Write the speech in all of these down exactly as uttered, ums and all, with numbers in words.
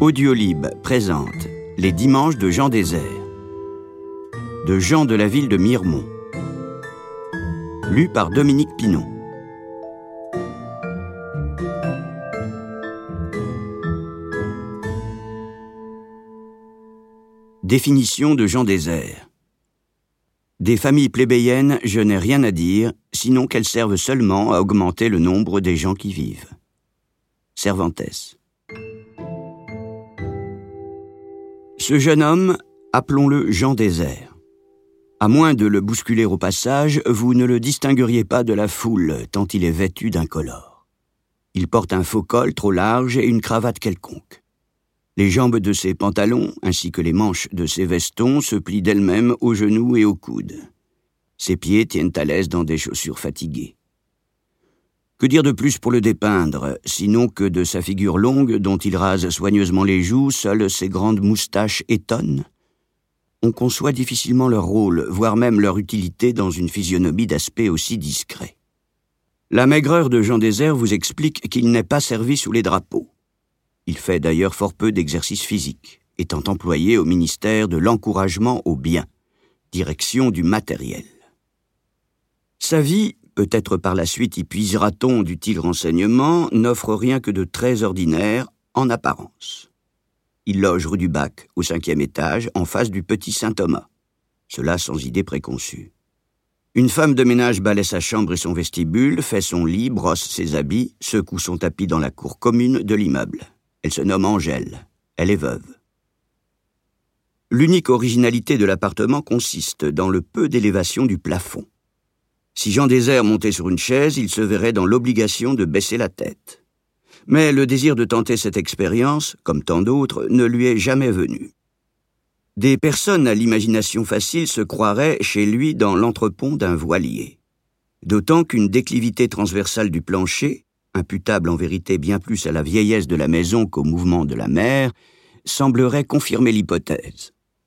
Audiolib présente Les Dimanches de Jean Désert, de Jean de la ville de Miremont, lu par Dominique Pinon. Définition de Jean Désert. Des familles plébéiennes, je n'ai rien à dire, sinon qu'elles servent seulement à augmenter le nombre des gens qui vivent. Cervantes. Ce jeune homme, appelons-le Jean Désert. À moins de le bousculer au passage, vous ne le distingueriez pas de la foule, tant il est vêtu d'incolore. Il porte un faux col trop large et une cravate quelconque. Les jambes de ses pantalons, ainsi que les manches de ses vestons, se plient d'elles-mêmes aux genoux et aux coudes. Ses pieds tiennent à l'aise dans des chaussures fatiguées. Que dire de plus pour le dépeindre, sinon que de sa figure longue, dont il rase soigneusement les joues, seules ses grandes moustaches étonnent? On conçoit difficilement leur rôle, voire même leur utilité dans une physionomie d'aspect aussi discret. La maigreur de Jean Désert vous explique qu'il n'est pas servi sous les drapeaux. Il fait d'ailleurs fort peu d'exercice physique, étant employé au ministère de l'encouragement au bien, direction du matériel. Sa vie, peut-être par la suite y puisera-t-on d'utiles renseignements, n'offre rien que de très ordinaire en apparence. Il loge rue du Bac, au cinquième étage, en face du petit Saint-Thomas. Cela sans idée préconçue. Une femme de ménage balaie sa chambre et son vestibule, fait son lit, brosse ses habits, secoue son tapis dans la cour commune de l'immeuble. Elle se nomme Angèle. Elle est veuve. L'unique originalité de l'appartement consiste dans le peu d'élévation du plafond. Si Jean Désert montait sur une chaise, il se verrait dans l'obligation de baisser la tête. Mais le désir de tenter cette expérience, comme tant d'autres, ne lui est jamais venu. Des personnes à l'imagination facile se croiraient chez lui dans l'entrepont d'un voilier. D'autant qu'une déclivité transversale du plancher, imputable en vérité bien plus à la vieillesse de la maison qu'au mouvement de la mer, semblerait confirmer l'hypothèse.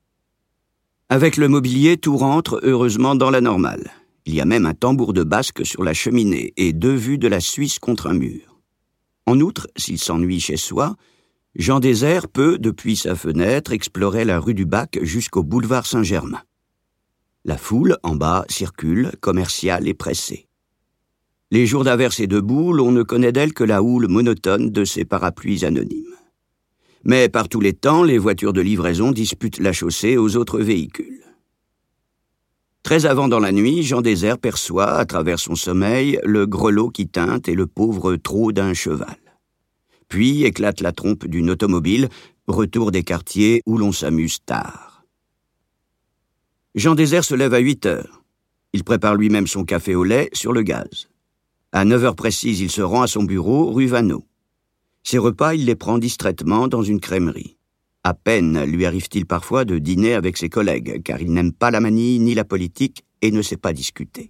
Avec le mobilier, tout rentre heureusement dans la normale. Il y a même un tambour de basque sur la cheminée et deux vues de la Suisse contre un mur. En outre, s'il s'ennuie chez soi, Jean Désert peut, depuis sa fenêtre, explorer la rue du Bac jusqu'au boulevard Saint-Germain. La foule, en bas, circule, commerciale et pressée. Les jours d'averse et de boue, on ne connaît d'elle que la houle monotone de ses parapluies anonymes. Mais par tous les temps, les voitures de livraison disputent la chaussée aux autres véhicules. Très avant dans la nuit, Jean Désert perçoit, à travers son sommeil, le grelot qui teinte et le pauvre trot d'un cheval. Puis éclate la trompe d'une automobile, retour des quartiers où l'on s'amuse tard. Jean Désert se lève à huit heures. Il prépare lui-même son café au lait sur le gaz. À neuf heures précises, il se rend à son bureau, rue Vaneau. Ses repas, il les prend distraitement dans une crèmerie. À peine lui arrive-t-il parfois de dîner avec ses collègues, car il n'aime pas la manie ni la politique et ne sait pas discuter.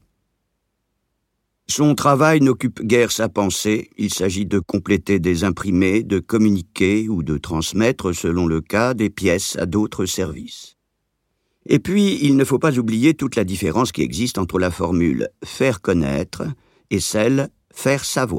Son travail n'occupe guère sa pensée, il s'agit de compléter des imprimés, de communiquer ou de transmettre, selon le cas, des pièces à d'autres services. Et puis, il ne faut pas oublier toute la différence qui existe entre la formule « faire connaître » et celle « faire savoir ».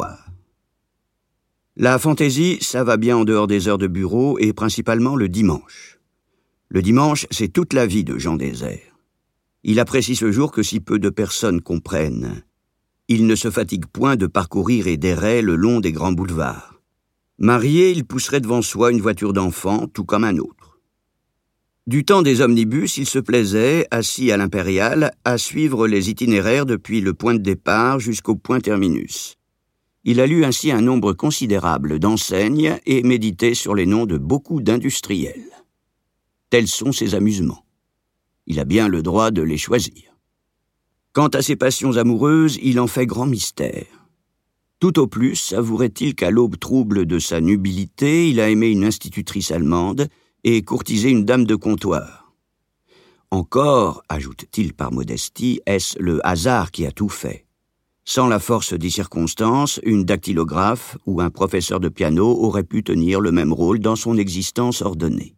La fantaisie, ça va bien en dehors des heures de bureau et principalement le dimanche. Le dimanche, c'est toute la vie de Jean Désert. Il apprécie ce jour que si peu de personnes comprennent. Il ne se fatigue point de parcourir et d'errer le long des grands boulevards. Marié, il pousserait devant soi une voiture d'enfant, tout comme un autre. Du temps des omnibus, il se plaisait, assis à l'Impériale, à suivre les itinéraires depuis le point de départ jusqu'au point terminus. Il a lu ainsi un nombre considérable d'enseignes et médité sur les noms de beaucoup d'industriels. Tels sont ses amusements. Il a bien le droit de les choisir. Quant à ses passions amoureuses, il en fait grand mystère. Tout au plus avouerait-il qu'à l'aube trouble de sa nubilité, il a aimé une institutrice allemande et courtisé une dame de comptoir. Encore, ajoute-t-il par modestie, est-ce le hasard qui a tout fait. Sans la force des circonstances, une dactylographe ou un professeur de piano aurait pu tenir le même rôle dans son existence ordonnée.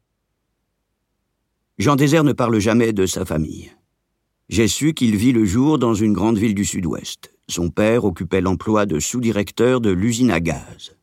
Jean Désert ne parle jamais de sa famille. J'ai su qu'il vit le jour dans une grande ville du Sud-Ouest. Son père occupait l'emploi de sous-directeur de l'usine à gaz.